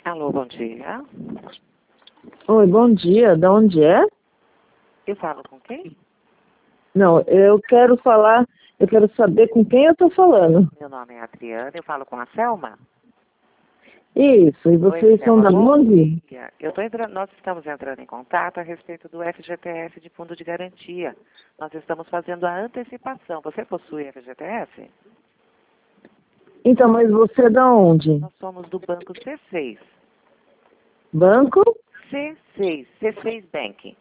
Alô, bom dia. Oi, bom dia. Da onde é? Eu falo com quem? Não, eu quero saber com quem eu estou falando. Meu nome é Adriana, eu falo com a Selma. Isso, e Oi, vocês são Selma, da bom onde? dia. Nós estamos entrando em contato a respeito do FGTS de Fundo de Garantia. Nós estamos fazendo a antecipação. Você possui FGTS? Então, mas você é da onde? Nós somos do banco C6. Banco? C6 Bank.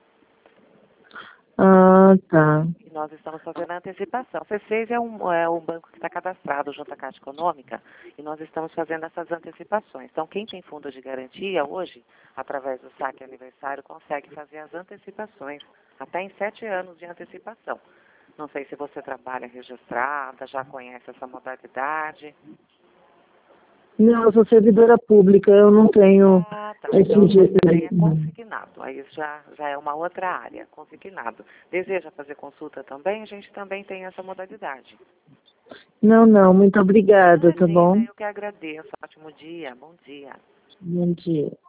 Ah, tá. E nós estamos fazendo a antecipação. C6 é um banco que está cadastrado junto à Caixa Econômica e nós estamos fazendo essas antecipações. Então, quem tem fundo de garantia hoje, através do saque aniversário, consegue fazer as antecipações, até em 7 anos de antecipação. Não sei se você trabalha registrada, já conhece essa modalidade. Não, eu sou servidora pública, eu não tenho Ah, tá. esse Então, você tem é jeito. consignado. Aí isso já é uma outra área, consignado. Deseja fazer consulta também? A gente também tem essa modalidade. Não, não, muito obrigada, tá Imagina, bom? eu que agradeço. Ótimo dia, bom dia. Bom dia.